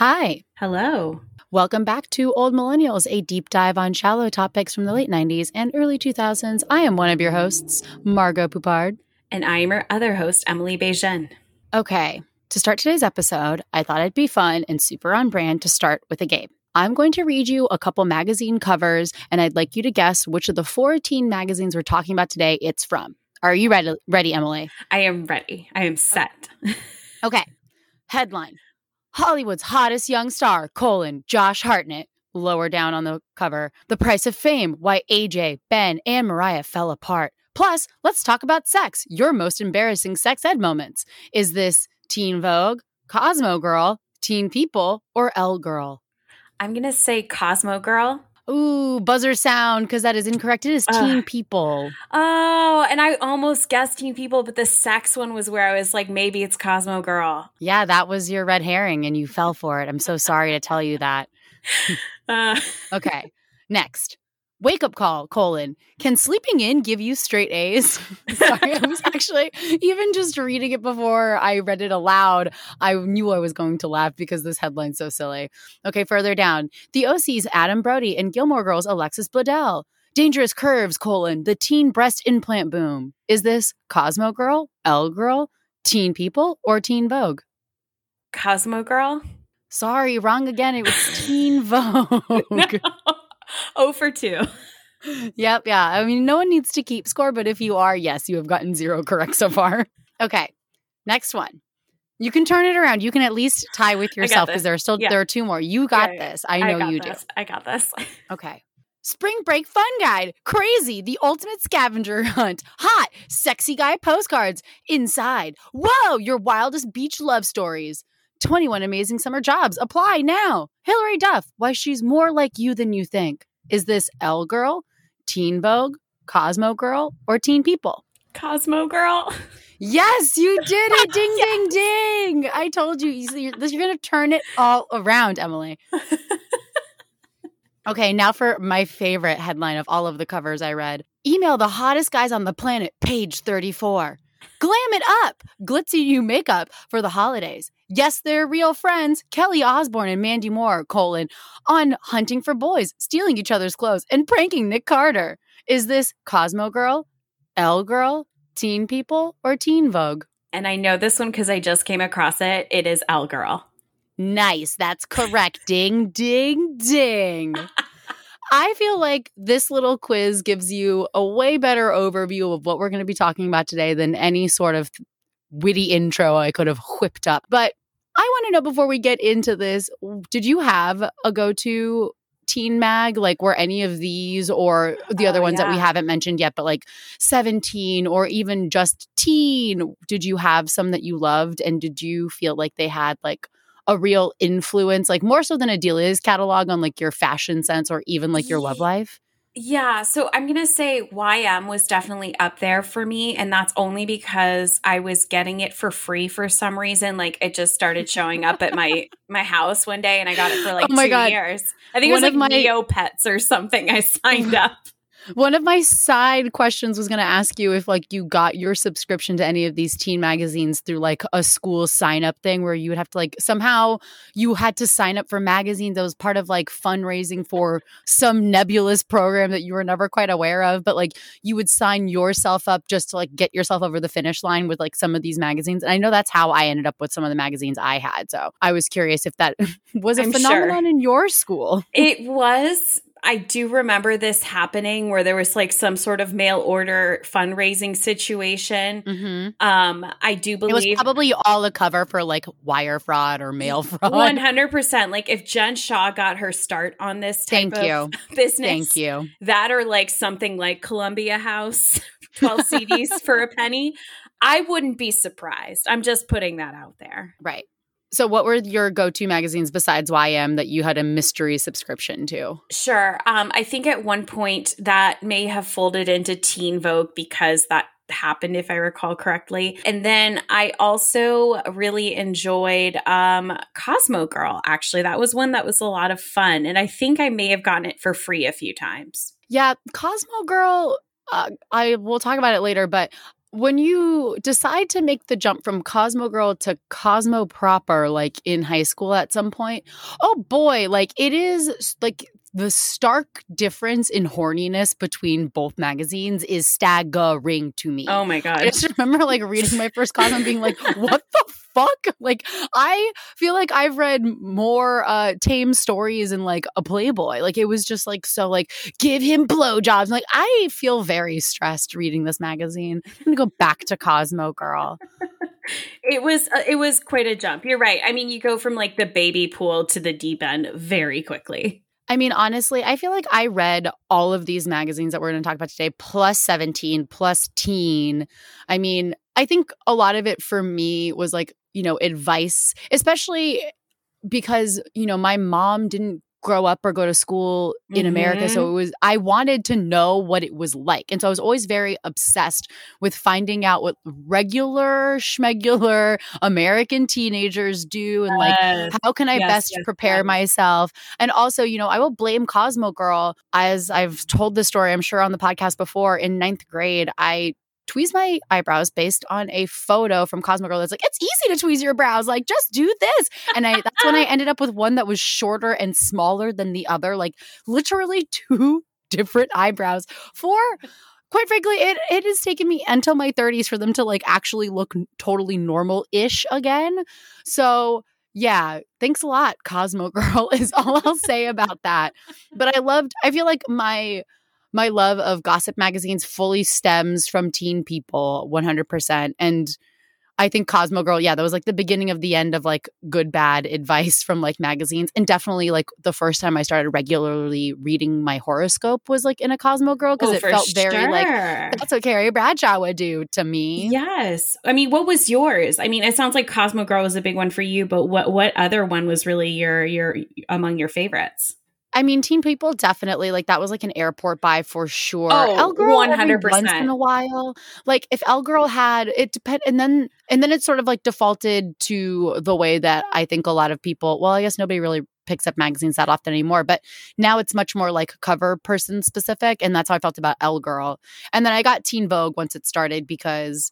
Hi. Hello. Welcome back to Old Millennials, a deep dive on shallow topics from the late 90s and early 2000s. I am one of your hosts, Margot Poupard. And I am your other host, Emily Bejen. Okay, to start today's episode, I thought it'd be fun and super on brand to start with a game. I'm going to read you a couple magazine covers, and I'd like you to guess which of the 4 teen magazines we're talking about today it's from. Are you ready, Emily? I am ready. I am set. Okay. Headline. Hollywood's hottest young star, Josh Hartnett. Lower down on the cover, The Price of Fame, Why AJ, Ben, and Mariah Fell Apart. Plus, let's talk about sex, your most embarrassing sex ed moments. Is this Teen Vogue, Cosmo Girl, Teen People, or Elle Girl? I'm going to say Cosmo Girl. Ooh, buzzer sound, because that is incorrect. It is Teen People. Oh, and I almost guessed Teen People, but the sex one was where I was like, maybe it's Cosmo Girl. Yeah, that was your red herring, and you fell for it. I'm so sorry to tell you that. Okay, next. Wake up call, can sleeping in give you straight A's? Sorry, I was actually, even just reading it before I read it aloud, I knew I was going to laugh because this headline's so silly. Okay, further down. The OC's Adam Brody and Gilmore Girls' Alexis Bledel. Dangerous Curves, the teen breast implant boom. Is this Cosmo Girl, Elle Girl, Teen People, or Teen Vogue? Cosmo Girl? Sorry, wrong again. It was Teen Vogue. No. 0 for 2. Yep, yeah. I mean, no one needs to keep score, but if you are, yes, you have gotten 0 correct so far. Okay, next one. You can turn it around. You can at least tie with yourself because there are 2 more. You got this. I know you do. I got this. Okay. Spring Break Fun Guide. Crazy. The ultimate scavenger hunt. Hot. Sexy guy postcards. Inside. Whoa. Your wildest beach love stories. 21 amazing summer jobs. Apply now. Hilary Duff. Why she's more like you than you think. Is this Elle Girl, Teen Vogue, Cosmo Girl, or Teen People? Cosmo Girl. Yes, you did it. Ding, ding, ding. I told you. You're going to turn it all around, Emily. Okay, now for my favorite headline of all of the covers I read. Email the hottest guys on the planet, page 34. Glam it up. Glitzy new makeup for the holidays. Yes, they're real friends. Kelly Osbourne and Mandy Moore, on hunting for boys, stealing each other's clothes, and pranking Nick Carter. Is this Cosmo Girl, Elle Girl, Teen People, or Teen Vogue? And I know this one because I just came across it. It is Elle Girl. Nice. That's correct. Ding, ding, ding. I feel like this little quiz gives you a way better overview of what we're going to be talking about today than any sort of witty intro I could have whipped up. But I want to know before we get into this, did you have a go-to teen mag? Like were any of these or the other ones that we haven't mentioned yet, but like 17 or even just teen, did you have some that you loved? And did you feel like they had like a real influence, like more so than Adelia's catalog on like your fashion sense or even like your love life? Yeah. So I'm going to say YM was definitely up there for me. And that's only because I was getting it for free for some reason. Like it just started showing up at my house one day and I got it for like 2 years. I think it was like Neopets or something I signed up. One of my side questions was going to ask you if like you got your subscription to any of these teen magazines through like a school sign up thing where you would have to like somehow you had to sign up for magazines that was part of like fundraising for some nebulous program that you were never quite aware of. But like you would sign yourself up just to like get yourself over the finish line with like some of these magazines. And I know that's how I ended up with some of the magazines I had. So I was curious if that was a phenomenon in your school. It was. I do remember this happening where there was like some sort of mail order fundraising situation. Mm-hmm. I do believe it was probably all a cover for like wire fraud or mail fraud. 100%. Like if Jen Shaw got her start on this type of business, that or like something like Columbia House, 12 CDs for a penny, I wouldn't be surprised. I'm just putting that out there. Right. So what were your go-to magazines besides YM that you had a mystery subscription to? Sure. I think at one point that may have folded into Teen Vogue because that happened, if I recall correctly. And then I also really enjoyed Cosmo Girl, actually. That was one that was a lot of fun. And I think I may have gotten it for free a few times. Yeah, Cosmo Girl, I will talk about it later, but when you decide to make the jump from Cosmo Girl to Cosmo proper, like in high school at some point, oh boy, like it is like the stark difference in horniness between both magazines is staggering to me. Oh my God. I just remember like reading my first Cosmo and being like, what the fuck? Like, I feel like I've read more tame stories in like a Playboy. Like, it was just like, so like, give him blowjobs. Like, I feel very stressed reading this magazine. I'm going to go back to Cosmo Girl. It was quite a jump. You're right. I mean, you go from like the baby pool to the deep end very quickly. I mean, honestly, I feel like I read all of these magazines that we're going to talk about today, plus 17, plus teen. I mean, I think a lot of it for me was like, you know, advice, especially because, you know, my mom didn't grow up or go to school in America. So I wanted to know what it was like. And so I was always very obsessed with finding out what regular schmegular American teenagers do and like, how can I best prepare myself? And also, you know, I will blame Cosmo Girl, as I've told this story, I'm sure on the podcast before. In 9th grade, I tweeze my eyebrows based on a photo from Cosmo Girl that's like, it's easy to tweeze your brows. Like, just do this. And that's when I ended up with one that was shorter and smaller than the other, like literally 2 different eyebrows for, quite frankly, it has taken me until my 30s for them to like actually look totally normal-ish again. So yeah, thanks a lot, Cosmo Girl, is all I'll say about that. But I feel like my love of gossip magazines fully stems from Teen People 100%. And I think Cosmo Girl, yeah, that was like the beginning of the end of like good, bad advice from like magazines. And definitely like the first time I started regularly reading my horoscope was like in a Cosmo Girl, because it felt very like, that's what Carrie Bradshaw would do to me. Yes. I mean, what was yours? I mean, it sounds like Cosmo Girl was a big one for you, but what other one was really your among your favorites? I mean, Teen People, definitely. Like, that was like an airport buy for sure. Oh, Elle Girl, 100%. Once in a while. Like, if Elle Girl had it, and then it sort of like defaulted to the way that I think a lot of people. Well, I guess nobody really picks up magazines that often anymore, but now it's much more like cover person specific, and that's how I felt about Elle Girl. And then I got Teen Vogue once it started because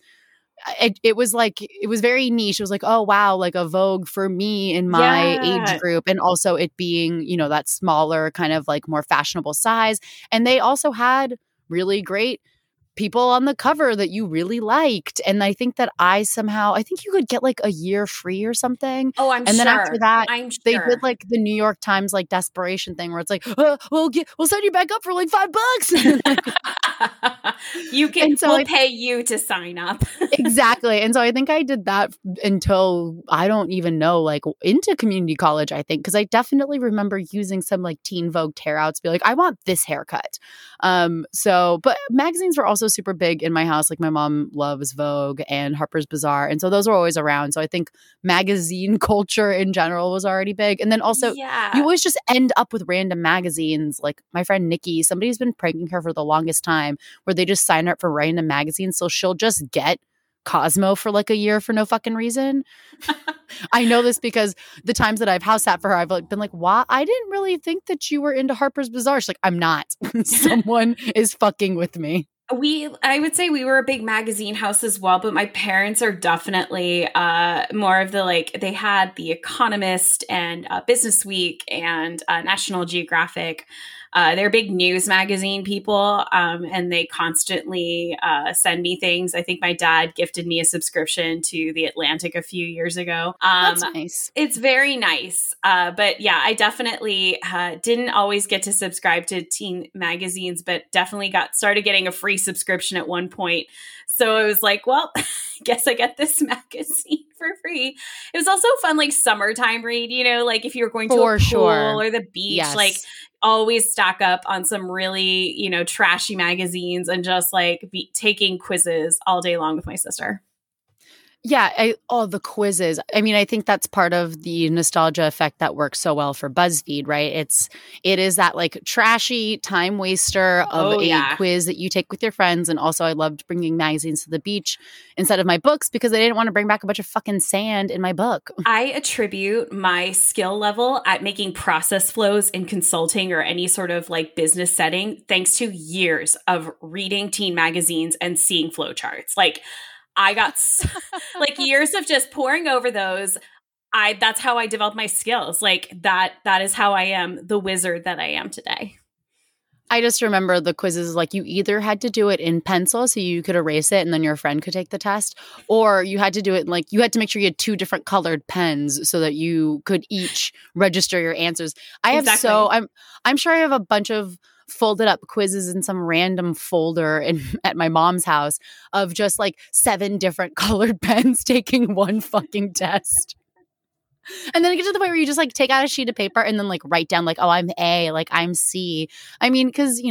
it was like, it was very niche. It was like, oh wow, like a Vogue for me in my age group, and also it being, you know, that smaller kind of like more fashionable size. And they also had really great people on the cover that you really liked. And I think that I think you could get like a year free or something. Oh, I'm and sure. And then after that, they sure. did like the New York Times like desperation thing where it's like, we'll send you back up for like $5. We'll pay you to sign up. Exactly. And so I think I did that until I don't even know, like into community college, I think, because I definitely remember using some like Teen Vogue tear-outs to be like, I want this haircut. But magazines were also super big in my house. Like, my mom loves Vogue and Harper's Bazaar. And so those were always around. So I think magazine culture in general was already big. And then also you always just end up with random magazines. Like my friend Nikki, somebody's been pranking her for the longest time, where they just sign her up for random magazines. So she'll just get Cosmo for like a year for no fucking reason. I know this because the times that I've house sat for her, I've been like, "Why? I didn't really think that you were into Harper's Bazaar." She's like, "I'm not. Someone is fucking with me." I would say we were a big magazine house as well, but my parents are definitely more of the like, they had The Economist and Business Week and National Geographic. They're big news magazine people, and they constantly send me things. I think my dad gifted me a subscription to The Atlantic a few years ago. That's nice. It's very nice. But yeah, I definitely didn't always get to subscribe to teen magazines, but definitely started getting a free subscription at one point. So I was like, well, guess I get this magazine for free. It was also fun, like summertime read, you know, like if you were going to a pool or the beach, like always stock up on some really, you know, trashy magazines and just like be taking quizzes all day long with my sister. Yeah, the quizzes. I mean, I think that's part of the nostalgia effect that works so well for BuzzFeed, right? It is that like trashy time waster of Oh, a yeah. quiz that you take with your friends. And also, I loved bringing magazines to the beach instead of my books because I didn't want to bring back a bunch of fucking sand in my book. I attribute my skill level at making process flows in consulting or any sort of like business setting thanks to years of reading teen magazines and seeing flowcharts. Like I got like years of just poring over those. That's how I developed my skills. Like that is how I am the wizard that I am today. I just remember the quizzes, like you either had to do it in pencil so you could erase it and then your friend could take the test, or you had to do it like you had to make sure you had two different colored pens so that you could each register your answers. I'm sure I have a bunch of folded up quizzes in some random folder at my mom's house of just like 7 different colored pens taking one fucking test. And then it gets to the point where you just like take out a sheet of paper and then like write down like, oh, I'm A, like I'm C. I mean, because,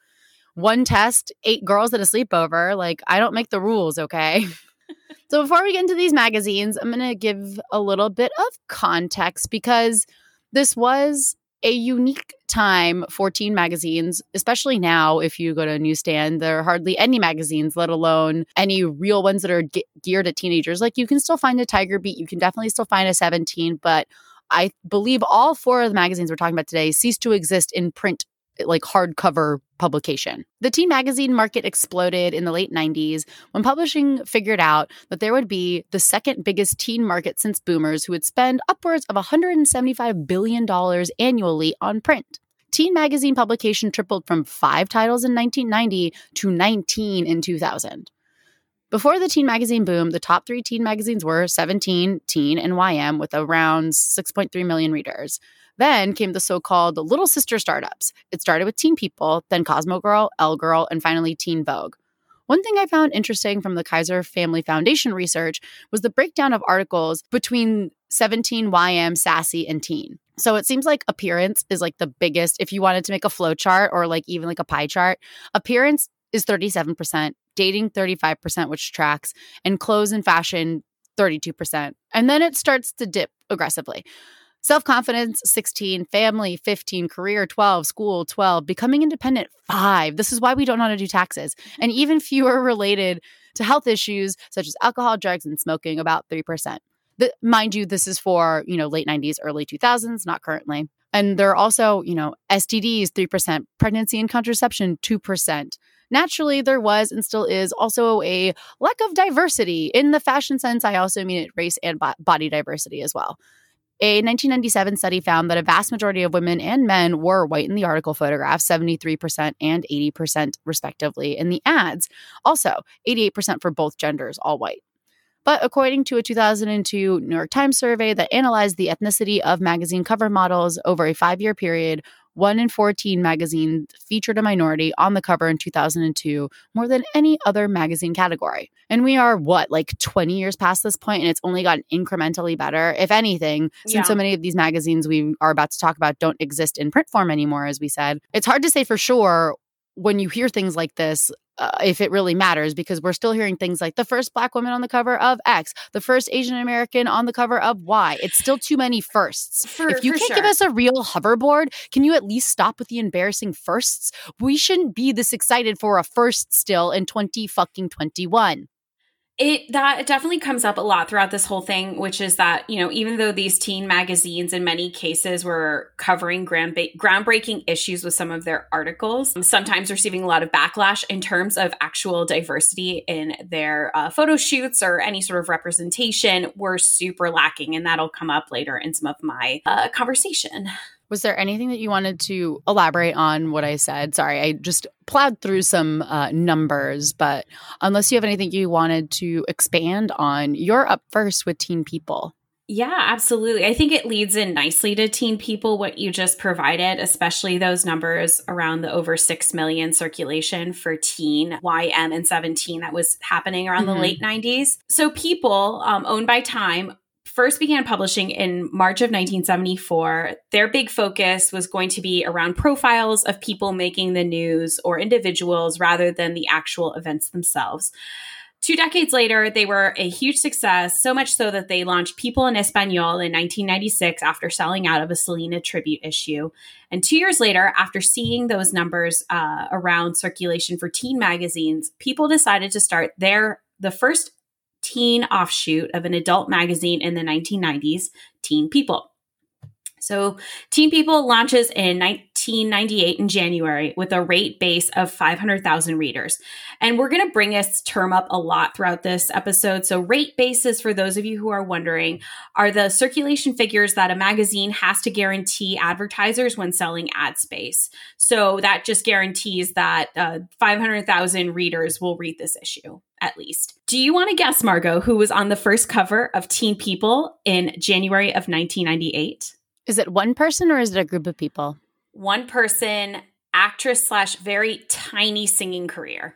one test, 8 girls at a sleepover. Like, I don't make the rules, okay? So before we get into these magazines, I'm going to give a little bit of context because this was a unique time for teen magazines, especially now. If you go to a newsstand, there are hardly any magazines, let alone any real ones that are geared at teenagers. Like you can still find a Tiger Beat. You can definitely still find a 17, but I believe all 4 of the magazines we're talking about today ceased to exist in print, like hardcover publication. The teen magazine market exploded in the late 90s when publishing figured out that there would be the second biggest teen market since boomers who would spend upwards of $175 billion annually on print. Teen magazine publication tripled from 5 titles in 1990 to 19 in 2000. Before the teen magazine boom, the top 3 teen magazines were 17, Teen, and YM with around 6.3 million readers. Then came the so-called little sister startups. It started with Teen People, then Cosmo Girl, Elle Girl, and finally Teen Vogue. One thing I found interesting from the Kaiser Family Foundation research was the breakdown of articles between 17, YM, Sassy, and Teen. So it seems like appearance is like the biggest. If you wanted to make a flow chart or like even like a pie chart, appearance is 37%, dating 35%, which tracks, and clothes and fashion 32%. And then it starts to dip aggressively. Self-confidence, 16, family, 15, career, 12, school, 12, becoming independent, 5. This is why we don't know how to do taxes. And even fewer related to health issues such as alcohol, drugs, and smoking, about 3%. Mind you, this is for, late 90s, early 2000s, not currently. And there are also, STDs, 3%, pregnancy and contraception, 2%. Naturally, there was and still is also a lack of diversity. In the fashion sense, I also mean it race and body diversity as well. A 1997 study found that a vast majority of women and men were white in the article photographs, 73% and 80% respectively in the ads. Also, 88% for both genders, all white. But according to a 2002 New York Times survey that analyzed the ethnicity of magazine cover models over a 5-year period, 1 in 14 magazines featured a minority on the cover in 2002, more than any other magazine category. And we are, 20 years past this point, and it's only gotten incrementally better, if anything, since so many of these magazines we are about to talk about don't exist in print form anymore, as we said. It's hard to say for sure when you hear things like this, if it really matters, because we're still hearing things like the first Black woman on the cover of X, the first Asian American on the cover of Y. It's still too many firsts. If you can't give us a real hoverboard, can you at least stop with the embarrassing firsts? We shouldn't be this excited for a first still in 2021. That definitely comes up a lot throughout this whole thing, which is that, even though these teen magazines in many cases were covering groundbreaking issues with some of their articles, sometimes receiving a lot of backlash in terms of actual diversity in their photo shoots or any sort of representation, were super lacking. And that'll come up later in some of my conversation. Was there anything that you wanted to elaborate on what I said? Sorry, I just plowed through some numbers, but unless you have anything you wanted to expand on, you're up first with Teen People. Yeah, absolutely. I think it leads in nicely to Teen People, what you just provided, especially those numbers around the over 6 million circulation for Teen, YM, and 17 that was happening around the late 90s. So People, owned by Time, first began publishing in March of 1974. Their big focus was going to be around profiles of people making the news or individuals rather than the actual events themselves. 2 decades later, they were a huge success, so much so that they launched People en Español in 1996 after selling out of a Selena tribute issue. And 2 years later, after seeing those numbers around circulation for teen magazines, People decided to start the first teen offshoot of an adult magazine in the 1990s, Teen People. So Teen People launches in 1998 in January with a rate base of 500,000 readers. And we're going to bring this term up a lot throughout this episode. So rate bases, for those of you who are wondering, are the circulation figures that a magazine has to guarantee advertisers when selling ad space. So that just guarantees that 500,000 readers will read this issue, at least. Do you want to guess, Margot, who was on the first cover of Teen People in January of 1998? Is it one person or is it a group of people? One person, actress / very tiny singing career.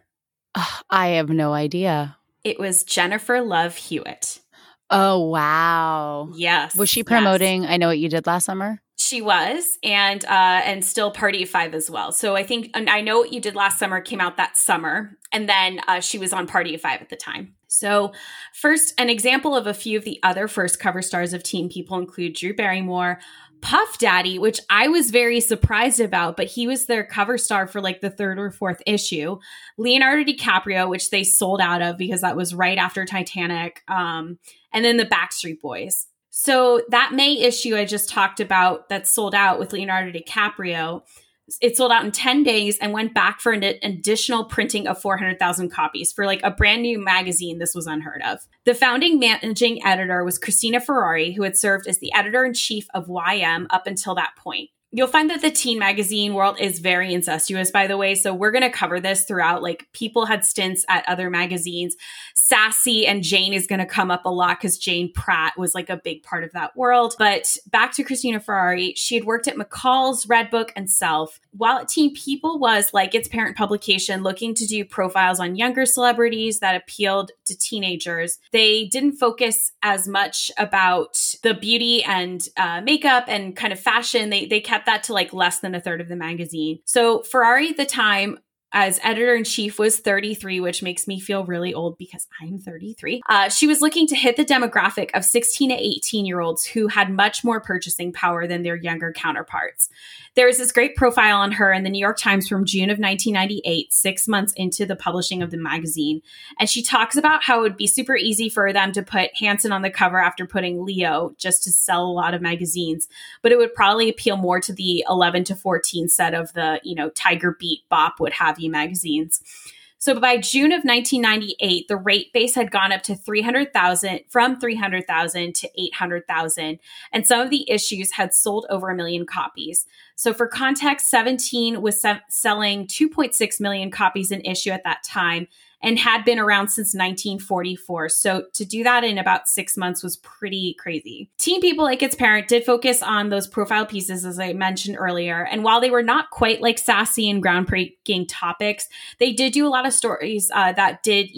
I have no idea. It was Jennifer Love Hewitt. Oh, wow. Yes. Was she promoting I Know What You Did Last Summer? She was, and still Party of Five as well. So I think I Know What You Did Last Summer came out that summer, and then she was on Party of Five at the time. So first, an example of a few of the other first cover stars of Teen People include Drew Barrymore, Puff Daddy, which I was very surprised about, but he was their cover star for like the 3rd or 4th issue. Leonardo DiCaprio, which they sold out of because that was right after Titanic, and then the Backstreet Boys. So that May issue I just talked about that sold out with Leonardo DiCaprio, it sold out in 10 days and went back for an additional printing of 400,000 copies. For like a brand new magazine, this was unheard of. The founding managing editor was Christina Ferrari, who had served as the editor-in-chief of YM up until that point. You'll find that the teen magazine world is very incestuous, by the way. So we're going to cover this throughout. Like, People had stints at other magazines. Sassy and Jane is going to come up a lot because Jane Pratt was like a big part of that world. But back to Christina Ferrari, she had worked at McCall's, Redbook, and Self. While Teen People was, like its parent publication, looking to do profiles on younger celebrities that appealed to teenagers, they didn't focus as much about the beauty and makeup and kind of fashion. They kept that to like less than a third of the magazine. So Ferrari at the time, as editor-in-chief, was 33, which makes me feel really old because I'm 33. She was looking to hit the demographic of 16 to 18-year-olds who had much more purchasing power than their younger counterparts. There is this great profile on her in the New York Times from June of 1998, 6 months into the publishing of the magazine. And she talks about how it would be super easy for them to put Hanson on the cover after putting Leo just to sell a lot of magazines. But it would probably appeal more to the 11 to 14 set of the, Tiger Beat, Bop, what have you magazines. So by June of 1998, the rate base had gone up to 300,000, from 300,000 to 800,000. And some of the issues had sold over 1 million copies. So for context, 17 was selling 2.6 million copies an issue at that time and had been around since 1944. So to do that in about 6 months was pretty crazy. Teen People, like its parent, did focus on those profile pieces, as I mentioned earlier. And while they were not quite like sassy and groundbreaking topics, they did do a lot of stories that did,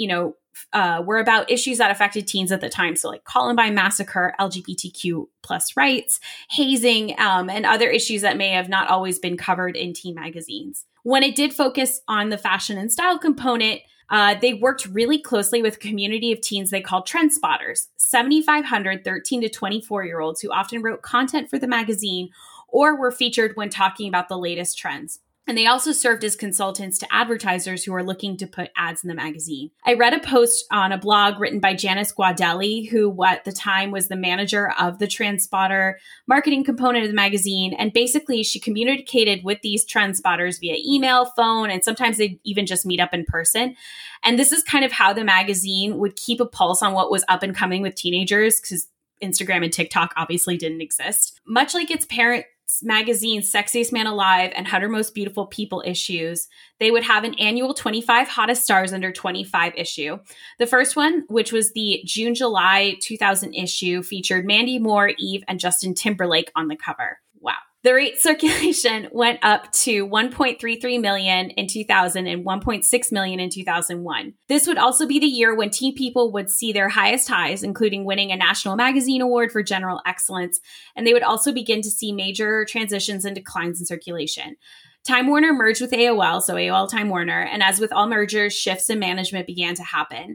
were about issues that affected teens at the time. So like Columbine Massacre, LGBTQ plus rights, hazing, and other issues that may have not always been covered in teen magazines. When it did focus on the fashion and style component, they worked really closely with a community of teens they called trend spotters, 7,500 13 to 24-year-olds who often wrote content for the magazine or were featured when talking about the latest trends. And they also served as consultants to advertisers who are looking to put ads in the magazine. I read a post on a blog written by Janice Guadelli, who at the time was the manager of the Trend Spotter marketing component of the magazine. And basically, she communicated with these trend spotters via email, phone, and sometimes they'd even just meet up in person. And this is kind of how the magazine would keep a pulse on what was up and coming with teenagers, because Instagram and TikTok obviously didn't exist. Much like its parent magazine's Sexiest Man Alive and 100 Most Beautiful People issues, they would have an annual 25 Hottest Stars Under 25 issue. The first one, which was the June-July 2000 issue, featured Mandy Moore, Eve, and Justin Timberlake on the cover. Wow. The rate circulation went up to 1.33 million in 2000 and 1.6 million in 2001. This would also be the year when Teen People would see their highest highs, including winning a National Magazine Award for General Excellence, and they would also begin to see major transitions and declines in circulation. Time Warner merged with AOL, so AOL Time Warner, and as with all mergers, shifts in management began to happen.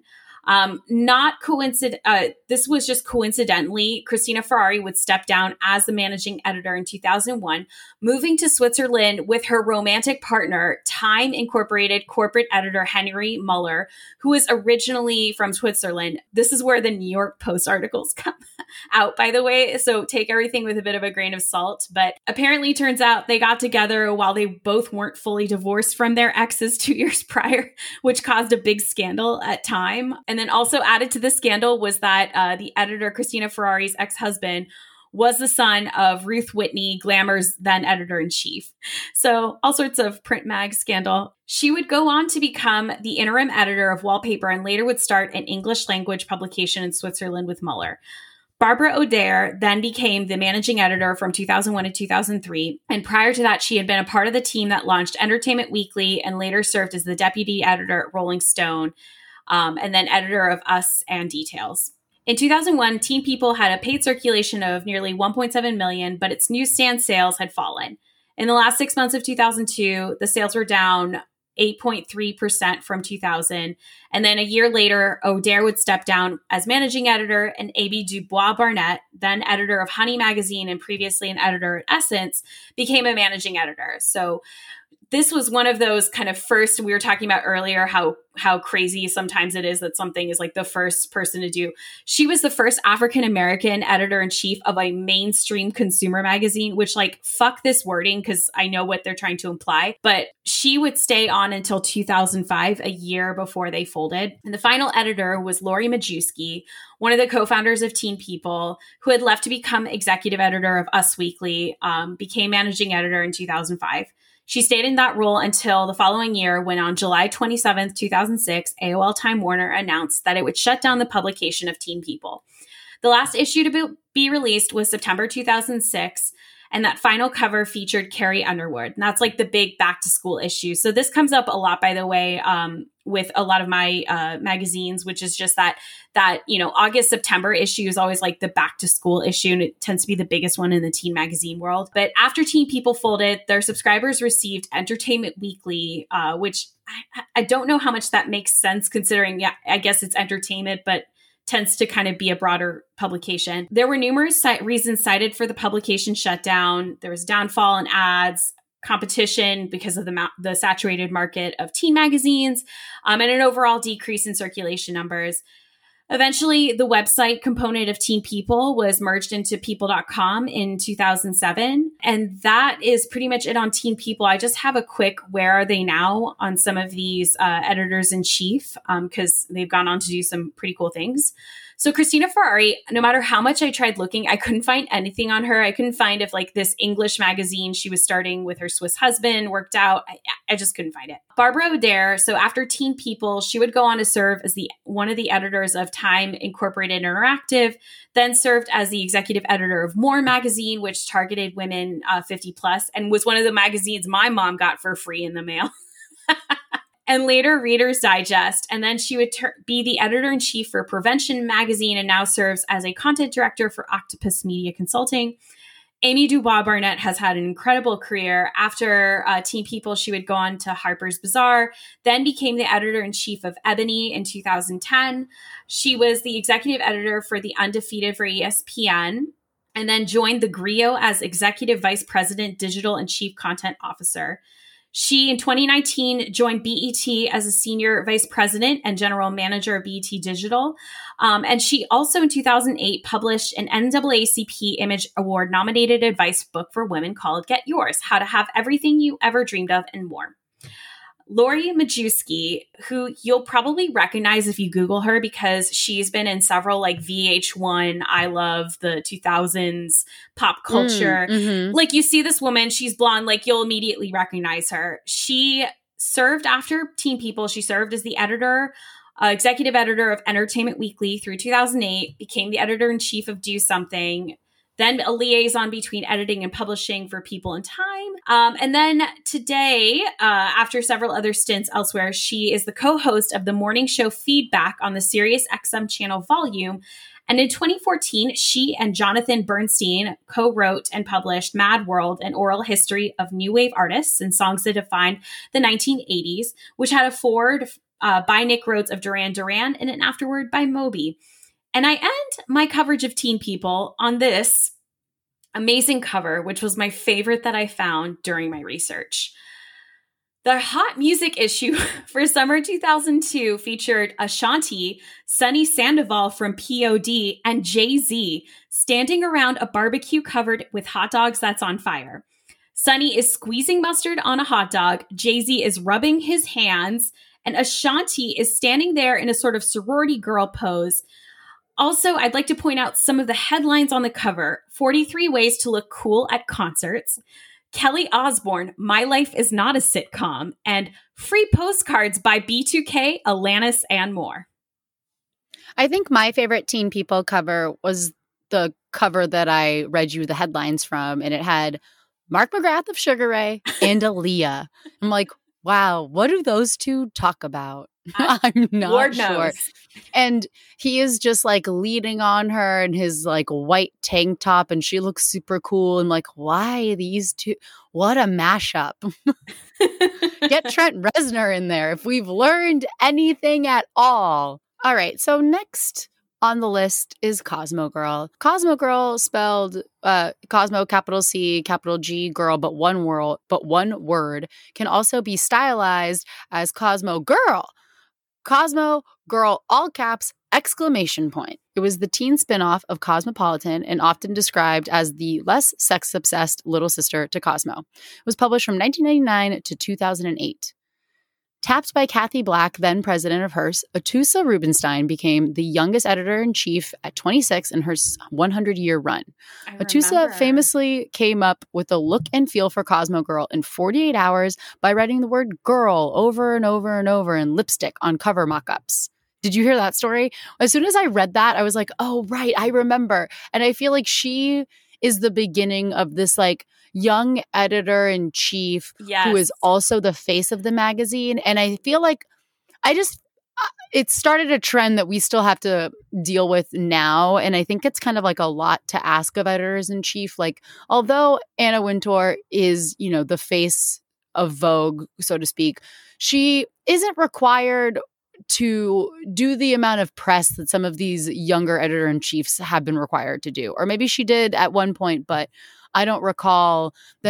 Not coincident. This was just coincidentally, Christina Ferrari would step down as the managing editor in 2001, moving to Switzerland with her romantic partner, Time Incorporated corporate editor Henry Muller, who was originally from Switzerland. This is where the New York Post articles come out, by the way. So take everything with a bit of a grain of salt. But apparently, turns out they got together while they both weren't fully divorced from their exes 2 years prior, which caused a big scandal at Time. And then also added to the scandal was that the editor, Christina Ferrari's ex-husband, was the son of Ruth Whitney, Glamour's then editor-in-chief. So all sorts of print mag scandal. She would go on to become the interim editor of Wallpaper and later would start an English language publication in Switzerland with Muller. Barbara O'Dare then became the managing editor from 2001 to 2003. And prior to that, she had been a part of the team that launched Entertainment Weekly and later served as the deputy editor at Rolling Stone, and then editor of Us and Details. In 2001, Teen People had a paid circulation of nearly 1.7 million, but its newsstand sales had fallen. In the last 6 months of 2002, the sales were down 8.3% from 2000. And then a year later, O'Dare would step down as managing editor, and Amy Dubois Barnett, then editor of Honey Magazine and previously an editor at Essence, became a managing editor. So this was one of those kind of first, we were talking about earlier, how crazy sometimes it is that something is like the first person to do. She was the first African-American editor-in-chief of a mainstream consumer magazine, which like, fuck this wording because I know what they're trying to imply. But she would stay on until 2005, a year before they folded. And the final editor was Lori Majewski, one of the co-founders of Teen People, who had left to become executive editor of Us Weekly, became managing editor in 2005. She stayed in that role until the following year when on July 27th, 2006, AOL Time Warner announced that it would shut down the publication of Teen People. The last issue to be released was September 2006, and that final cover featured Carrie Underwood. And that's like the big back to school issue. So this comes up a lot, by the way, with a lot of my magazines, which is just that August, September issue is always like the back to school issue. And it tends to be the biggest one in the teen magazine world. But after Teen People folded, their subscribers received Entertainment Weekly, which I don't know how much that makes sense considering, yeah, I guess it's entertainment, but tends to kind of be a broader publication. There were numerous reasons cited for the publication shutdown. There was downfall in ads, competition because of the saturated market of teen magazines, and an overall decrease in circulation numbers. Eventually, the website component of Teen People was merged into People.com in 2007. And that is pretty much it on Teen People. I just have a quick where are they now on some of these editors-in-chief because they've gone on to do some pretty cool things. So Christina Ferrari, no matter how much I tried looking, I couldn't find anything on her. I couldn't find if like this English magazine she was starting with her Swiss husband worked out. I just couldn't find it. Barbara O'Dare. So after Teen People, she would go on to serve as one of the editors of Time Incorporated Interactive, then served as the executive editor of More Magazine, which targeted women 50 plus and was one of the magazines my mom got for free in the mail. And later Reader's Digest. And then she would be the editor-in-chief for Prevention Magazine and now serves as a content director for Octopus Media Consulting. Amy Dubois Barnett has had an incredible career. After Teen People, she would go on to Harper's Bazaar, then became the editor-in-chief of Ebony in 2010. She was the executive editor for The Undefeated for ESPN, and then joined the Griot as executive vice president, digital and chief content officer. She, in 2019, joined BET as a senior vice president and general manager of BET Digital. And she also, in 2008, published an NAACP Image Award nominated advice book for women called Get Yours, How to Have Everything You Ever Dreamed of and More. Lori Majewski, who you'll probably recognize if you Google her because she's been in several like VH1, I Love the 2000s pop culture. Like you see this woman, she's blonde, like you'll immediately recognize her. She served after Teen People. She served as the executive editor of Entertainment Weekly through 2008, became the editor-in-chief of Do Something, then a liaison between editing and publishing for People and Time. And then today, after several other stints elsewhere, she is the co-host of the morning show Feedback on the SiriusXM channel Volume. And in 2014, she and Jonathan Bernstein co-wrote and published Mad World, an oral history of new wave artists and songs that defined the 1980s, which had a forward by Nick Rhodes of Duran Duran, and an afterword by Moby. And I end my coverage of Teen People on this amazing cover, which was my favorite that I found during my research. The hot music issue for summer 2002 featured Ashanti, Sunny Sandoval from POD, and Jay-Z standing around a barbecue covered with hot dogs that's on fire. Sunny is squeezing mustard on a hot dog, Jay-Z is rubbing his hands, and Ashanti is standing there in a sort of sorority girl pose. Also, I'd like to point out some of the headlines on the cover: 43 Ways to Look Cool at Concerts, Kelly Osbourne, My Life is Not a Sitcom, and Free Postcards by B2K, Alanis, and more. I think my favorite Teen People cover was the cover that I read you the headlines from, and it had Mark McGrath of Sugar Ray and Aaliyah. I'm like, wow, what do those two talk about? I'm not Lord sure. knows. And he is just like leaning on her in his like white tank top, and she looks super cool. And like, why these two? What a mashup. Get Trent Reznor in there if we've learned anything at all. All right. So next on the list is Cosmo Girl. Cosmo Girl spelled Cosmo, capital C, capital G, girl, but one word, can also be stylized as Cosmo Girl. Cosmo Girl, all caps, exclamation point. It was the teen spinoff of Cosmopolitan and often described as the less sex-obsessed little sister to Cosmo. It was published from 1999 to 2008. Tapped by Kathy Black, then president of Hearst, Atusa Rubinstein became the youngest editor-in-chief at 26 in her 100-year run. Atusa famously came up with the look and feel for Cosmo Girl in 48 hours by writing the word girl over and over and over in lipstick on cover mock-ups. Did you hear that story? As soon as I read that, I was like, oh, right, I remember. And I feel like she is the beginning of this like young editor-in-chief who is also the face of the magazine. And I feel like it started a trend that we still have to deal with now. And I think it's kind of like a lot to ask of editors-in-chief. Like, although Anna Wintour is, you know, the face of Vogue, so to speak, she isn't required to do the amount of press that some of these younger editor-in-chiefs have been required to do. Or maybe she did at one point, but I don't recall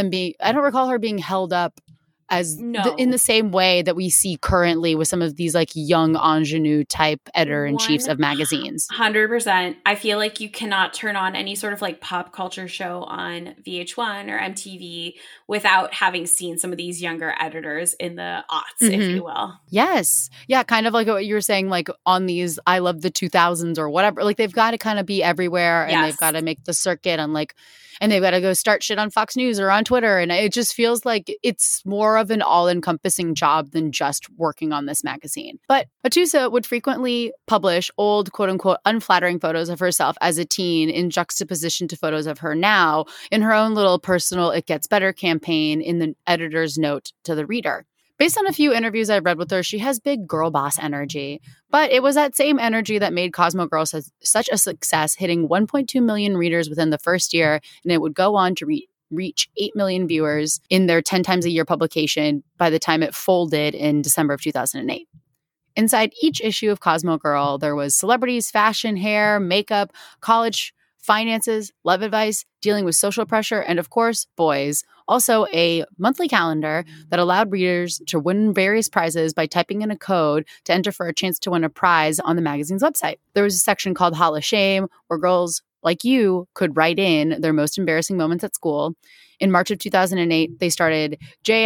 her being held up as in the same way that we see currently with some of these like young ingenue type editor-in-chiefs of magazines. 100%. I feel like you cannot turn on any sort of like pop culture show on VH1 or MTV without having seen some of these younger editors in the aughts, if you will. Yes. Yeah, kind of like what you were saying, like on these I Love the 2000s or whatever. Like they've got to kind of be everywhere and they've got to make the circuit and they've got to go start shit on Fox News or on Twitter. And it just feels like it's more of an all-encompassing job than just working on this magazine. But Atusa would frequently publish old, quote-unquote, unflattering photos of herself as a teen in juxtaposition to photos of her now in her own little personal It Gets Better campaign in the editor's note to the reader. Based on a few interviews I've read with her, she has big girl boss energy. But it was that same energy that made Cosmo Girl such a success, hitting 1.2 million readers within the first year, and it would go on to reach 8 million viewers in their 10 times a year publication by the time it folded in December of 2008. Inside each issue of Cosmo Girl, there was celebrities, fashion, hair, makeup, college, finances, love advice, dealing with social pressure, and of course, boys. Also, a monthly calendar that allowed readers to win various prizes by typing in a code to enter for a chance to win a prize on the magazine's website. There was a section called Hall of Shame, where girls like you could write in their most embarrassing moments at school. In March of 2008, they started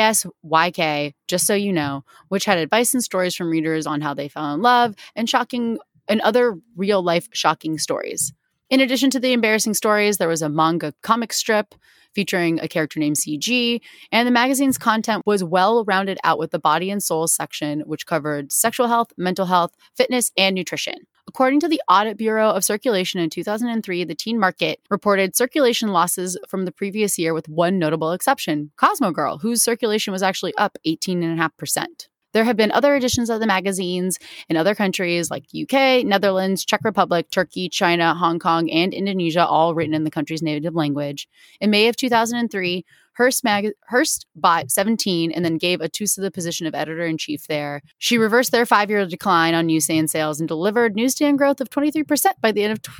JSYK, Just So You Know, which had advice and stories from readers on how they fell in love and other real-life shocking stories. In addition to the embarrassing stories, there was a manga comic strip featuring a character named CG, and the magazine's content was well rounded out with the body and soul section, which covered sexual health, mental health, fitness, and nutrition. According to the Audit Bureau of Circulation in 2003, the teen market reported circulation losses from the previous year with one notable exception, Cosmo Girl, whose circulation was actually up 18.5%. There have been other editions of the magazines in other countries like UK, Netherlands, Czech Republic, Turkey, China, Hong Kong, and Indonesia, all written in the country's native language. In May of 2003, Hearst bought 17 and then gave Atoosa the position of editor-in-chief there. She reversed their 5-year decline on newsstand sales and delivered newsstand growth of 23% by the end of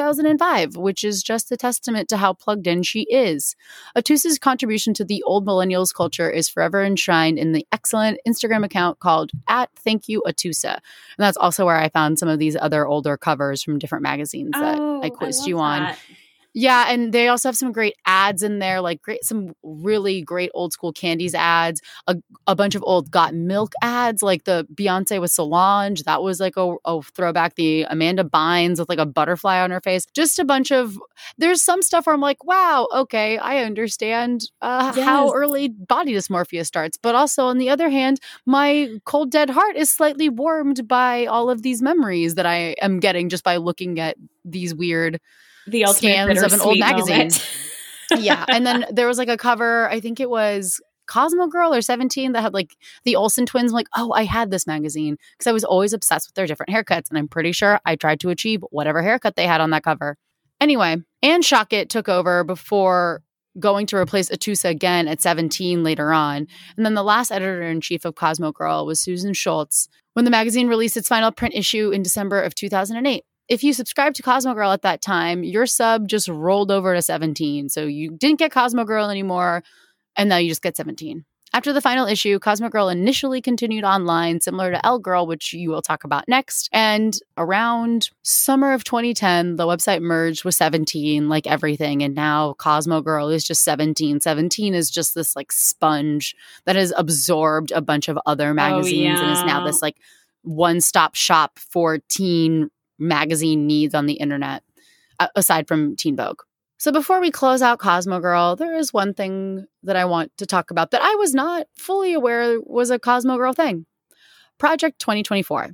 2005, which is just a testament to how plugged in she is. Atoosa's contribution to the old millennials culture is forever enshrined in the excellent Instagram account called @ThankYouAtoosa. And that's also where I found some of these other older covers from different magazines that I quizzed you on. Yeah, and they also have some great ads in there, like some really great old school Candies ads, a bunch of old Got Milk ads, like the Beyonce with Solange. That was like a throwback. The Amanda Bynes with like a butterfly on her face. Just a bunch of, there's some stuff where I'm like, wow, okay, I understand how early body dysmorphia starts. But also on the other hand, my cold dead heart is slightly warmed by all of these memories that I am getting just by looking at these weird the scans of an old magazine. Yeah. And then there was like a cover, I think it was Cosmo Girl or 17, that had like the Olsen twins. I'm like, oh, I had this magazine because I was always obsessed with their different haircuts. And I'm pretty sure I tried to achieve whatever haircut they had on that cover. Anyway, Anne Shockett took over before going to replace Atoosa again at 17 later on. And then the last editor-in-chief of Cosmo Girl was Susan Schultz when the magazine released its final print issue in December of 2008. If you subscribed to Cosmo Girl at that time, your sub just rolled over to 17. So you didn't get Cosmo Girl anymore, and now you just get 17. After the final issue, Cosmo Girl initially continued online, similar to Elle Girl, which you will talk about next. And around summer of 2010, the website merged with 17, like everything. And now Cosmo Girl is just 17. 17 is just this like sponge that has absorbed a bunch of other magazines and is now this like one-stop shop for teen magazine needs on the internet, aside from Teen Vogue. So before we close out Cosmo Girl, there is one thing that I want to talk about that I was not fully aware was a Cosmo Girl thing. Project 2024.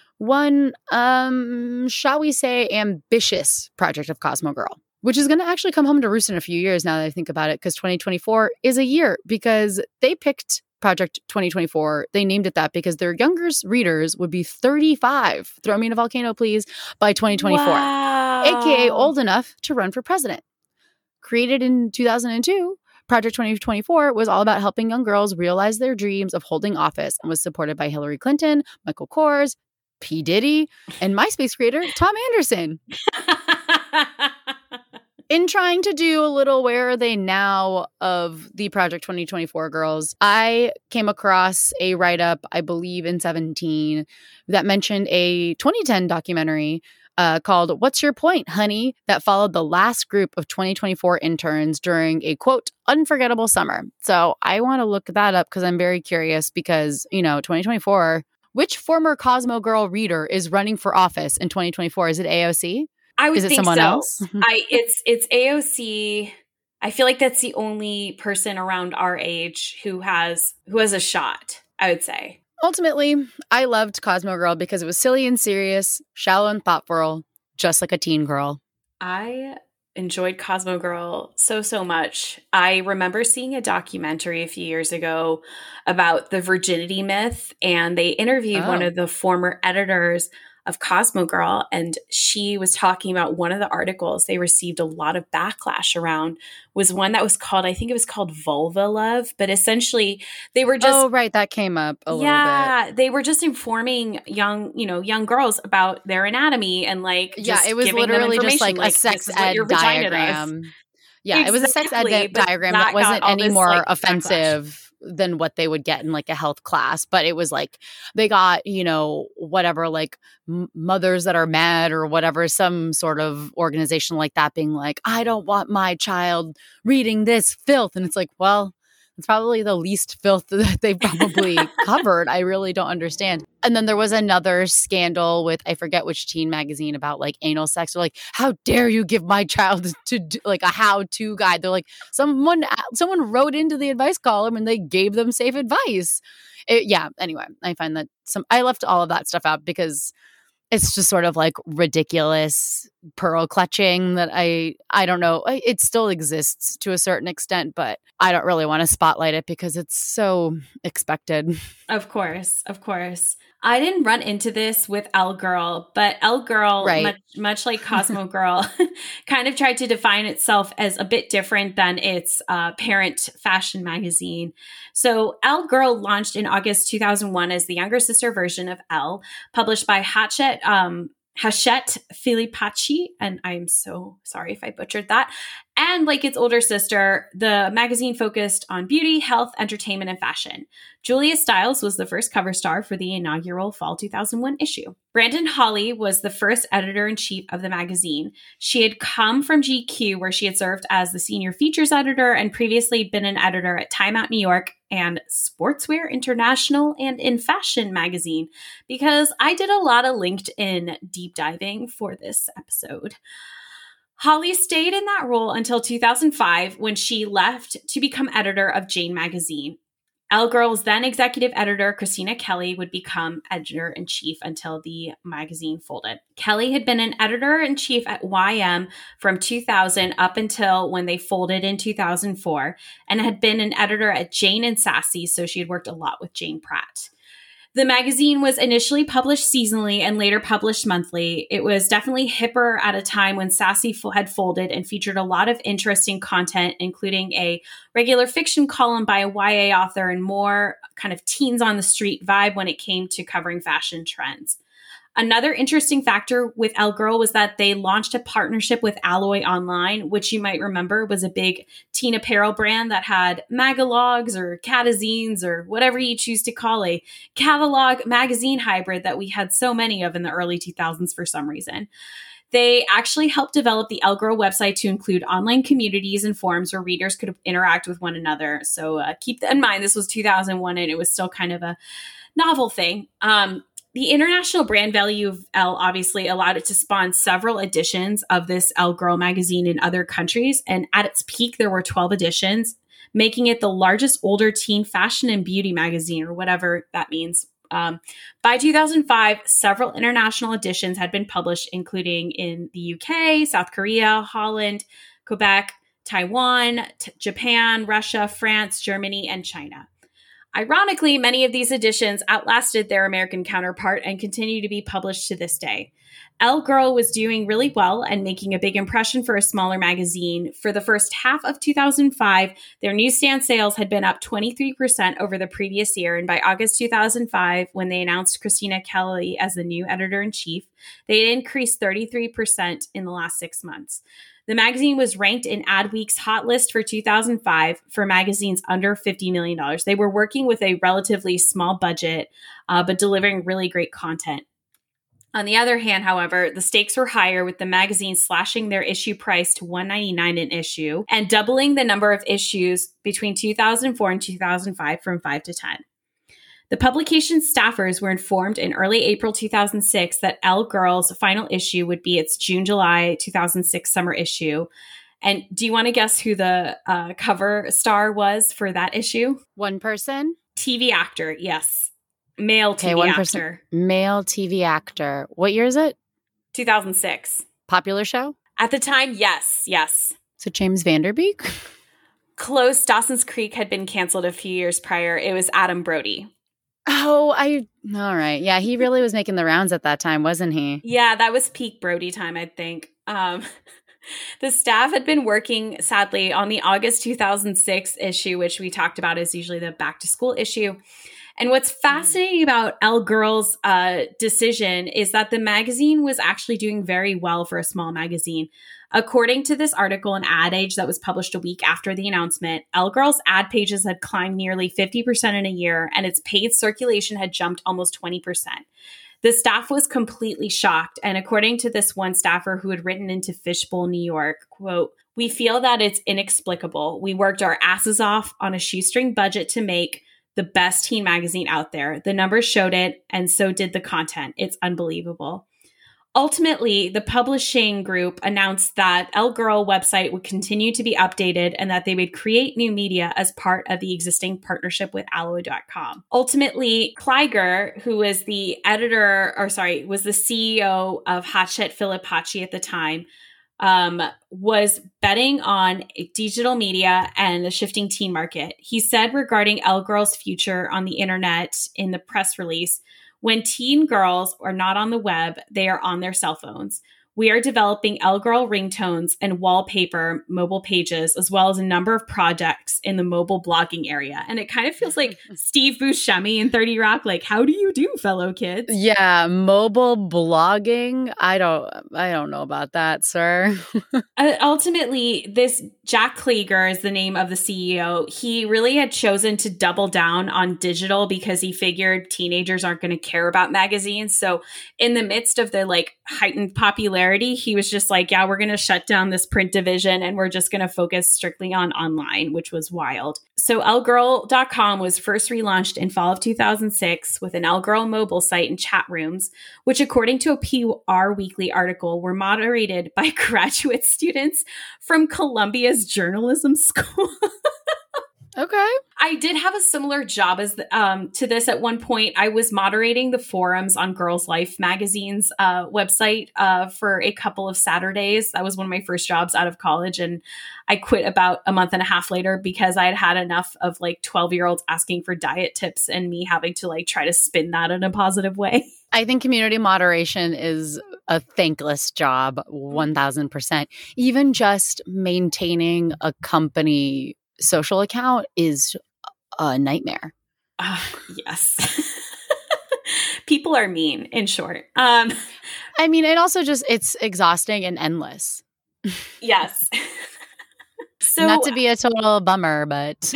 One, shall we say, ambitious project of Cosmo Girl, which is going to actually come home to roost in a few years now that I think about it, because 2024 is a year, because they picked Project 2024. They named it that because their younger readers would be 35, throw me in a volcano please, by 2024, aka old enough to run for president. Created in 2002, Project 2024 was all about helping young girls realize their dreams of holding office and was supported by Hillary Clinton, Michael Kors, P. Diddy, and MySpace creator Tom Anderson. In trying to do a little where are they now of the Project 2024 girls, I came across a write-up, I believe in 17, that mentioned a 2010 documentary called What's Your Point, Honey?, that followed the last group of 2024 interns during a, quote, unforgettable summer. So I want to look that up because I'm very curious because, 2024, which former Cosmo Girl reader is running for office in 2024? Is it AOC? I would Is it think someone so. else? It's AOC. I feel like that's the only person around our age who has a shot, I would say. Ultimately, I loved Cosmo Girl because it was silly and serious, shallow and thoughtful, just like a teen girl. I enjoyed Cosmo Girl so much. I remember seeing a documentary a few years ago about the virginity myth, and they interviewed one of the former editors of Cosmo Girl, and she was talking about one of the articles they received a lot of backlash around was one that was called, I think it was called Vulva Love, but essentially they were just— Oh, right, that came up a little bit. Yeah, they were just informing young girls about their anatomy and like just it was giving literally them just like a sex ed diagram. Yeah, It was a sex ed diagram that wasn't any more offensive backlash than what they would get in like a health class. But it was like they got, whatever, like Mothers That Are Mad or whatever, some sort of organization like that being like, I don't want my child reading this filth. And it's like, well, it's probably the least filth that they've probably covered. I really don't understand. And then there was another scandal with, I forget which teen magazine, about like anal sex. They're like, how dare you give my child to do, like a how-to guide? They're like, someone wrote into the advice column and they gave them safe advice. Anyway, I find that I left all of that stuff out because it's just sort of like ridiculous pearl clutching that I don't know. It still exists to a certain extent, but I don't really want to spotlight it because it's so expected. Of course. I didn't run into this with Elle Girl, but Elle Girl, Right. much like Cosmo Girl, kind of tried to define itself as a bit different than its parent fashion magazine. So Elle Girl launched in August 2001 as the younger sister version of Elle, published by Hachette Filipacci, and I'm so sorry if I butchered that. And like its older sister, the magazine focused on beauty, health, entertainment, and fashion. Julia Stiles was the first cover star for the inaugural fall 2001 issue. Brandon Hawley was the first editor-in-chief of the magazine. She had come from GQ, where she had served as the senior features editor and previously been an editor at Time Out New York and Sportswear International and In Fashion magazine, because I did a lot of LinkedIn deep diving for this episode. Holly stayed in that role until 2005 when she left to become editor of Jane magazine. Elle Girl's then executive editor, Christina Kelly, would become editor-in-chief until the magazine folded. Kelly had been an editor-in-chief at YM from 2000 up until when they folded in 2004, and had been an editor at Jane and Sassy, so she had worked a lot with Jane Pratt. The magazine was initially published seasonally and later published monthly. It was definitely hipper at a time when Sassy had folded and featured a lot of interesting content, including a regular fiction column by a YA author and more kind of teens on the street vibe when it came to covering fashion trends. Another interesting factor with Elle Girl was that they launched a partnership with Alloy Online, which you might remember was a big teen apparel brand that had magalogs or catazines or whatever you choose to call a catalog magazine hybrid that we had so many of in the early 2000s for some reason. They actually helped develop the Elle Girl website to include online communities and forums where readers could interact with one another. So keep that in mind. This was 2001 and it was still kind of a novel thing. The international brand value of Elle obviously allowed it to spawn several editions of this Elle Girl magazine in other countries. And at its peak, there were 12 editions, making it the largest older teen fashion and beauty magazine, or whatever that means. By 2005, several international editions had been published, including in the UK, South Korea, Holland, Quebec, Taiwan, Japan, Russia, France, Germany, and China. Ironically, many of these editions outlasted their American counterpart and continue to be published to this day. Elle Girl was doing really well and making a big impression for a smaller magazine. For the first half of 2005, their newsstand sales had been up 23% over the previous year, and by August 2005, when they announced Christina Kelly as the new editor-in-chief, they had increased 33% in the last 6 months. The magazine was ranked in Adweek's hot list for 2005 for magazines under $50 million. They were working with a relatively small budget, but delivering really great content. On the other hand, however, the stakes were higher, with the magazine slashing their issue price to $1.99 an issue and doubling the number of issues between 2004 and 2005 from 5 to 10. The publication's staffers were informed in early April 2006 that Elle Girl's final issue would be its June-July 2006 summer issue. And do you want to guess who the cover star was for that issue? One person? TV actor, yes. Male TV one actor. Person. Male TV actor. What year is it? 2006. Popular show? At the time, yes. So James Van Der Beek? Close. Dawson's Creek had been canceled a few years prior. It was Adam Brody. Oh, all right. Yeah, he really was making the rounds at that time, wasn't he? Yeah, that was peak Brody time, I think. The staff had been working, sadly, on the August 2006 issue, which we talked about is usually the back to school issue. And what's fascinating about Elle Girl's decision is that the magazine was actually doing very well for a small magazine. According to this article in Ad Age that was published a week after the announcement, Elle Girl's ad pages had climbed nearly 50% in a year, and its paid circulation had jumped almost 20%. The staff was completely shocked, and according to this one staffer who had written into Fishbowl, New York, quote, "We feel that it's inexplicable. We worked our asses off on a shoestring budget to make the best teen magazine out there. The numbers showed it, and so did the content. It's unbelievable." Ultimately, the publishing group announced that Elle Girl website would continue to be updated and that they would create new media as part of the existing partnership with Alloy.com. Ultimately, Kleiger, who was the was the CEO of Hachette Filipacci at the time, was betting on digital media and the shifting teen market. He said regarding Elle Girl's future on the internet in the press release, When teen girls are not on the web, they are on their cell phones. We are developing L-Girl ringtones and wallpaper mobile pages, as well as a number of projects in the mobile blogging area. And it kind of feels like Steve Buscemi in 30 Rock. Like, how do you do, fellow kids? Yeah, mobile blogging. I don't know about that, sir. Ultimately, this Jack Klieger is the name of the CEO. He really had chosen to double down on digital because he figured teenagers aren't going to care about magazines. So in the midst of the like heightened popularity, he was just like, yeah, we're going to shut down this print division and we're just going to focus strictly on online, which was wild. So lgirl.com was first relaunched in fall of 2006 with an L-Girl mobile site and chat rooms, which according to a PR Weekly article were moderated by graduate students from Columbia's journalism school. Okay. I did have a similar job as to this at one point. I was moderating the forums on Girls Life magazine's website for a couple of Saturdays. That was one of my first jobs out of college. And I quit about a month and a half later because I had had enough of like 12-year-olds asking for diet tips and me having to like try to spin that in a positive way. I think community moderation is a thankless job, 1000%. Even just maintaining a company social account is a nightmare. Yes. People are mean, in short. I mean, it also just, it's exhausting and endless. Yes. So, not to be a total bummer, but...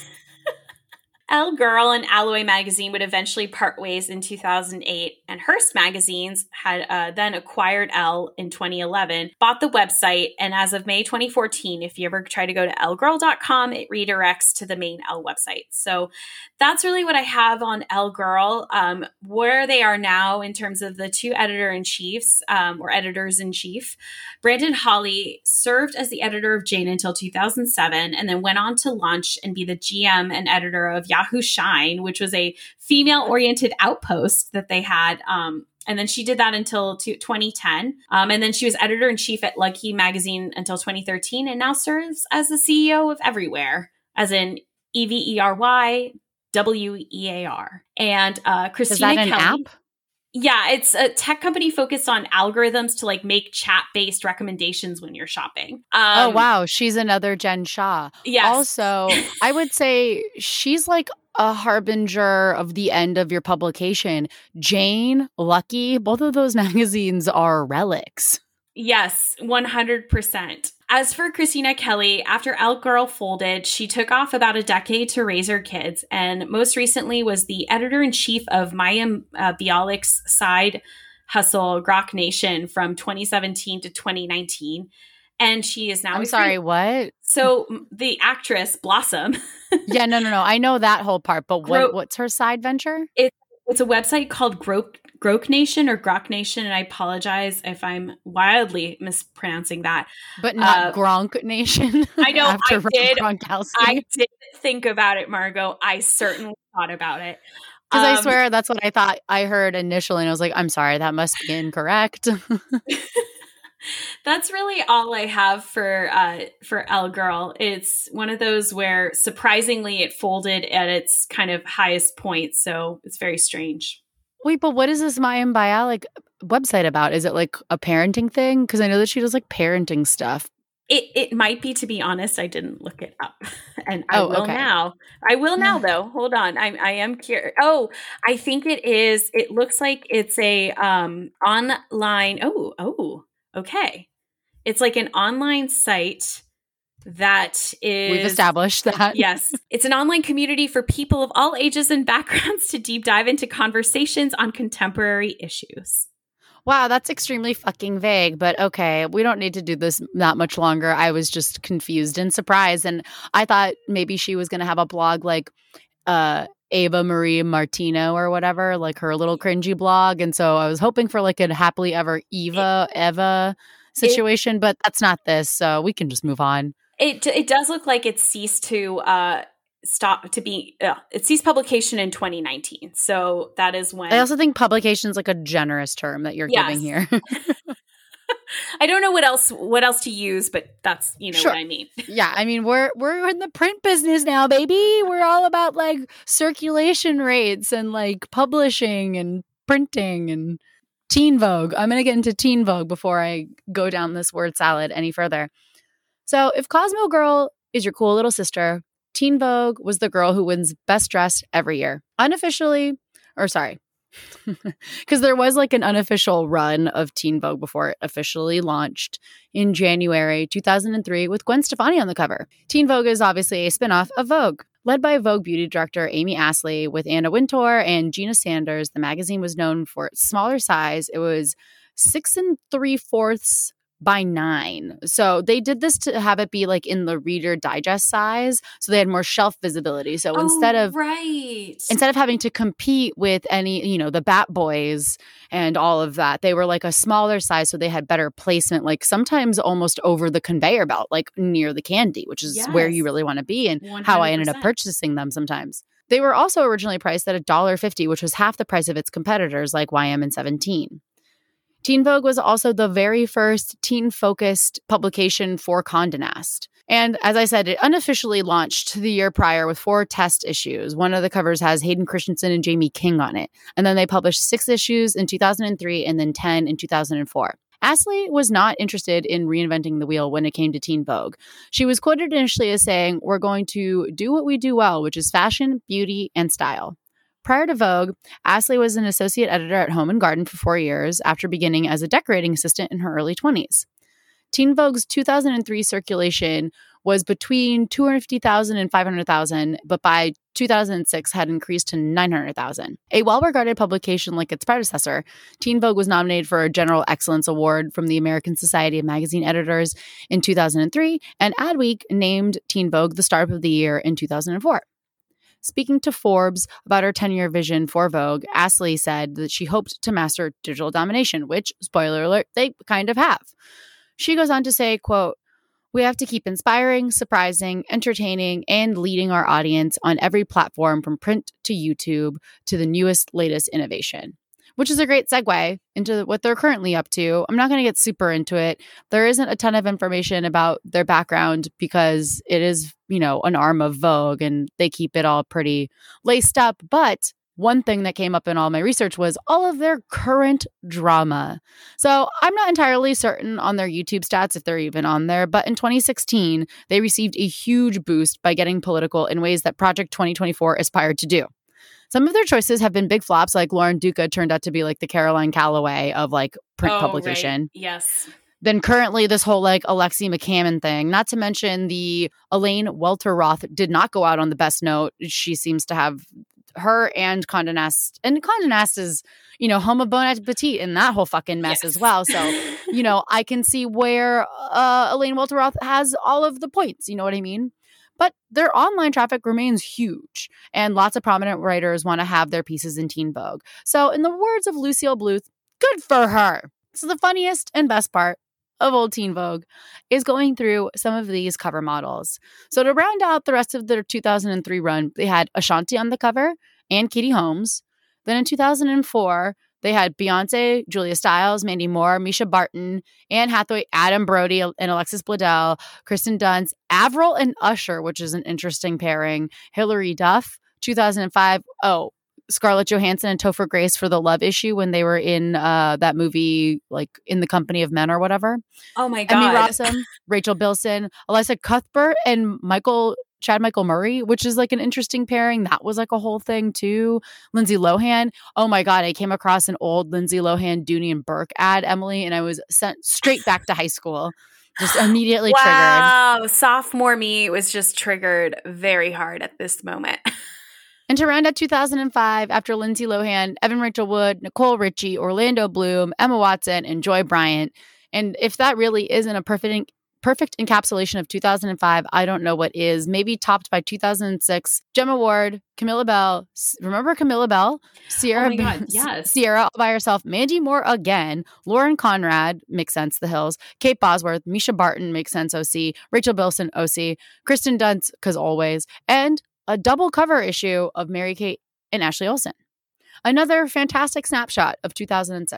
L-Girl and Alloy magazine would eventually part ways in 2008, and Hearst magazines had then acquired Elle in 2011, bought the website, and as of May 2014, if you ever try to go to lgirl.com, it redirects to the main Elle website. So that's really what I have on L-Girl. Where they are now in terms of the two editor-in-chiefs, or editors-in-chief. Brandon Hawley served as the editor of Jane until 2007, and then went on to launch and be the GM and editor of Yahoo Shine, which was a female-oriented outpost that they had. And then she did that until 2010. And then she was editor-in-chief at Lucky Magazine until 2013, and now serves as the CEO of Everywhere, as in EVERYWEAR. And Christina Is that an Kelly. app? Yeah, it's a tech company focused on algorithms to like make chat-based recommendations when you're shopping. Oh, wow. She's another Jen Shah. Yes. Also, I would say she's like a harbinger of the end of your publication. Jane, Lucky, both of those magazines are relics. Yes, 100%. As for Christina Kelly, after L-Girl folded, she took off about a decade to raise her kids, and most recently was the editor-in-chief of Mayim Bialik's side hustle, Grok Nation, from 2017 to 2019. And she is now— I'm sorry, what? So the actress, Blossom. Yeah, no. I know that whole part, but what's her side venture? It's a website called Grok Nation or Grok Nation, and I apologize if I'm wildly mispronouncing that. But not Gronk Nation. I know. After I did think about it, Margot. I certainly thought about it. Because I swear that's what I thought I heard initially, and I was like, I'm sorry, that must be incorrect. That's really all I have for L-Girl. It's one of those where surprisingly it folded at its kind of highest point, so it's very strange. Wait, but what is this Mayim Bialik website about? Is it like a parenting thing? Because I know that she does like parenting stuff. It might be, to be honest. I didn't look it up, and I will okay. now. I will now, though. Hold on, I am curious. Oh, I think it is. It looks like it's a online. Okay. It's like an online site that is— We've established that. Yes. It's an online community for people of all ages and backgrounds to deep dive into conversations on contemporary issues. Wow, that's extremely fucking vague, but okay, we don't need to do this that much longer. I was just confused and surprised, and I thought maybe she was going to have a blog like Ava Marie Martino or whatever, like her little cringy blog, and so I was hoping for like a happily ever Eva situation, but that's not this, so we can just move on. It does look like it ceased to it ceased publication in 2019. So that is when— I also think publication is like a generous term that you're giving here. I don't know what else to use, but that's, sure. what I mean. Yeah, I mean, we're in the print business now, baby. We're all about like circulation rates and like publishing and printing and Teen Vogue. I'm going to get into Teen Vogue before I go down this word salad any further. So if Cosmo Girl is your cool little sister, Teen Vogue was the girl who wins Best Dressed every year. Unofficially, or sorry, because there was like an unofficial run of Teen Vogue before it officially launched in January 2003 with Gwen Stefani on the cover. Teen Vogue is obviously a spinoff of Vogue. Led by Vogue beauty director Amy Astley with Anna Wintour and Gina Sanders, the magazine was known for its smaller size. It was 6 3/4 by 9. So they did this to have it be like in the Reader Digest size. So they had more shelf visibility. So instead of having to compete with any, the Bat Boys and all of that, they were like a smaller size. So they had better placement, like sometimes almost over the conveyor belt, like near the candy, which is where you really want to be and 100%. How I ended up purchasing them sometimes. They were also originally priced at $1.50, which was half the price of its competitors like YM and 17. Teen Vogue was also the very first teen-focused publication for Condé Nast. And as I said, it unofficially launched the year prior with 4 test issues. One of the covers has Hayden Christensen and Jamie King on it. And then they published 6 issues in 2003 and then 10 in 2004. Astley was not interested in reinventing the wheel when it came to Teen Vogue. She was quoted initially as saying, "We're going to do what we do well, which is fashion, beauty, and style." Prior to Vogue, Astley was an associate editor at Home & Garden for 4 years after beginning as a decorating assistant in her early 20s. Teen Vogue's 2003 circulation was between 250,000 and 500,000, but by 2006 had increased to 900,000. A well-regarded publication like its predecessor, Teen Vogue was nominated for a General Excellence Award from the American Society of Magazine Editors in 2003, and Adweek named Teen Vogue the Startup of the Year in 2004. Speaking to Forbes about her 10-year vision for Vogue, Astley said that she hoped to master digital domination, which, spoiler alert, they kind of have. She goes on to say, quote, "We have to keep inspiring, surprising, entertaining, and leading our audience on every platform from print to YouTube to the newest, latest innovation." Which is a great segue into what they're currently up to. I'm not going to get super into it. There isn't a ton of information about their background because it is, an arm of Vogue and they keep it all pretty laced up. But one thing that came up in all my research was all of their current drama. So I'm not entirely certain on their YouTube stats if they're even on there, but in 2016, they received a huge boost by getting political in ways that Project 2024 aspired to do. Some of their choices have been big flops, like Lauren Duca turned out to be like the Caroline Calloway of like print publication. Right. Yes. Then currently this whole like Alexi McCammon thing, not to mention the Elaine Welter-Roth did not go out on the best note. She seems to have her and Condé Nast is, homme bon appetit in that whole fucking mess as well. So, I can see where Elaine Welter-Roth has all of the points. You know what I mean? But their online traffic remains huge, and lots of prominent writers want to have their pieces in Teen Vogue. So in the words of Lucille Bluth, good for her. So the funniest and best part of old Teen Vogue is going through some of these cover models. So to round out the rest of their 2003 run, they had Ashanti on the cover and Katie Holmes. Then in 2004, they had Beyonce, Julia Stiles, Mandy Moore, Misha Barton, Anne Hathaway, Adam Brody, and Alexis Bledel, Kristen Dunst, Avril and Usher, which is an interesting pairing, Hilary Duff, 2005. Scarlett Johansson and Topher Grace for the Love Issue when they were in that movie, like In the Company of Men or whatever. Oh my God. Emmy Rossum, Rachel Bilson, Eliza Cuthbert, and Chad Michael Murray, which is like an interesting pairing. That was like a whole thing too. Lindsay Lohan. Oh my God. I came across an old Lindsay Lohan, Dooney and Burke ad, Emily, and I was sent straight back to high school. Just immediately triggered. Wow. Sophomore me was just triggered very hard at this moment. And to round out 2005, after Lindsay Lohan, Evan Rachel Wood, Nicole Richie, Orlando Bloom, Emma Watson, and Joy Bryant. And if that really isn't a perfect encapsulation of 2005, I don't know what is. Maybe topped by 2006, Gemma Ward, Camilla Bell. Remember Camilla Bell? Sierra, oh my God, yes. Sierra all by herself. Mandy Moore again. Lauren Conrad, makes sense, The Hills. Kate Bosworth. Misha Barton, makes sense, OC. Rachel Bilson, OC. Kristen Dunst, because always. And a double cover issue of Mary Kate and Ashley Olsen. Another fantastic snapshot of 2006.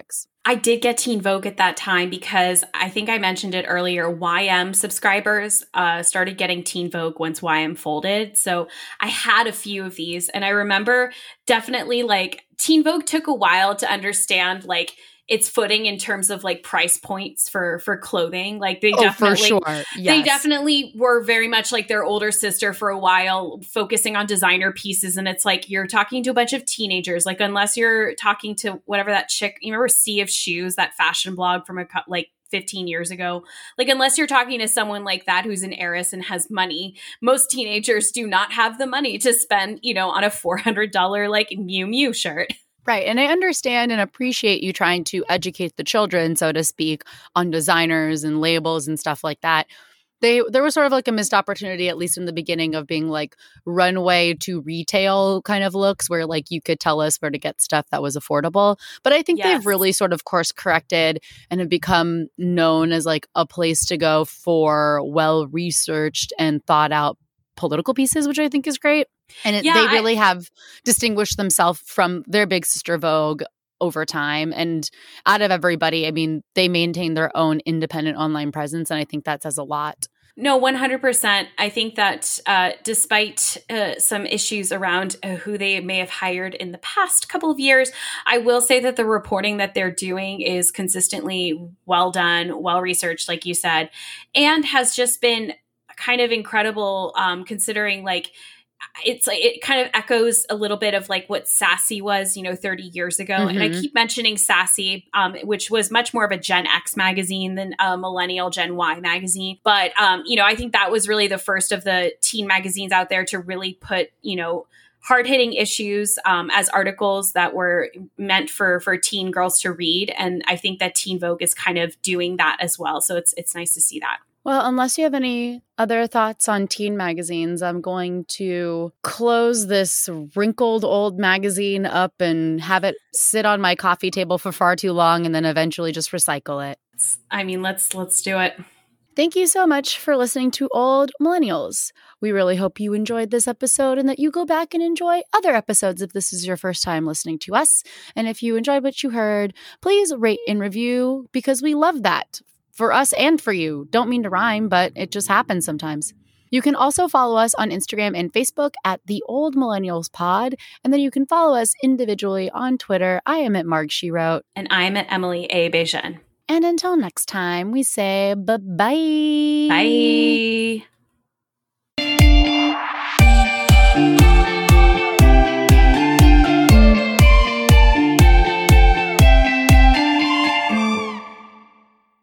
I did get Teen Vogue at that time because I think I mentioned it earlier. YM subscribers started getting Teen Vogue once YM folded. So I had a few of these. And I remember definitely like Teen Vogue took a while to understand like its footing in terms of like price points for clothing. Like they definitely, for sure. Yes. They definitely were very much like their older sister for a while, focusing on designer pieces. And it's like, you're talking to a bunch of teenagers, like unless you're talking to whatever that chick, you remember Sea of Shoes, that fashion blog from like 15 years ago, like unless you're talking to someone like that who's an heiress and has money, most teenagers do not have the money to spend, you know, on a $400 like Miu Miu shirt. Right. And I understand and appreciate you trying to educate the children, so to speak, on designers and labels and stuff like that. There was sort of like a missed opportunity, at least in the beginning, of being like runway to retail kind of looks where like you could tell us where to get stuff that was affordable. But I think they've really sort of course corrected and have become known as like a place to go for well-researched and thought out political pieces, which I think is great. And they really have distinguished themselves from their big sister Vogue over time. And out of everybody, I mean, they maintain their own independent online presence. And I think that says a lot. No, 100%. I think that despite some issues around who they may have hired in the past couple of years, I will say that the reporting that they're doing is consistently well done, well researched, like you said, and has just been kind of incredible considering like it's like it kind of echoes a little bit of like what Sassy was, you know, 30 years ago. Mm-hmm. And I keep mentioning Sassy, which was much more of a Gen X magazine than a millennial Gen Y magazine. But, you know, I think that was really the first of the teen magazines out there to really put, you know, hard-hitting issues as articles that were meant for teen girls to read. And I think that Teen Vogue is kind of doing that as well. So it's nice to see that. Well, unless you have any other thoughts on teen magazines, I'm going to close this wrinkled old magazine up and have it sit on my coffee table for far too long and then eventually just recycle it. I mean, let's do it. Thank you so much for listening to Old Millennials. We really hope you enjoyed this episode and that you go back and enjoy other episodes if this is your first time listening to us. And if you enjoyed what you heard, please rate and review because we love that. For us and for you. Don't mean to rhyme, but it just happens sometimes. You can also follow us on Instagram and Facebook at The Old Millennials Pod, and then you can follow us individually on Twitter. I am at Marg She Wrote. And I'm at Emily A. Bejan. And until next time, we say bye-bye. Bye.